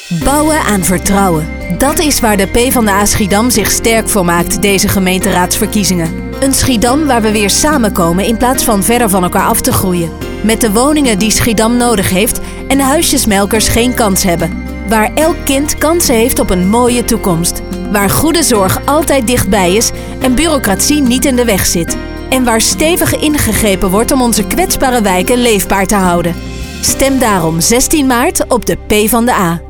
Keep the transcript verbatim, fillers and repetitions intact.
Bouwen aan vertrouwen. Dat is waar de PvdA Schiedam zich sterk voor maakt deze gemeenteraadsverkiezingen. Een Schiedam waar we weer samenkomen in plaats van verder van elkaar af te groeien. Met de woningen die Schiedam nodig heeft en huisjesmelkers geen kans hebben. Waar elk kind kansen heeft op een mooie toekomst. Waar goede zorg altijd dichtbij is en bureaucratie niet in de weg zit. En waar stevig ingegrepen wordt om onze kwetsbare wijken leefbaar te houden. Stem daarom zestien maart op de PvdA.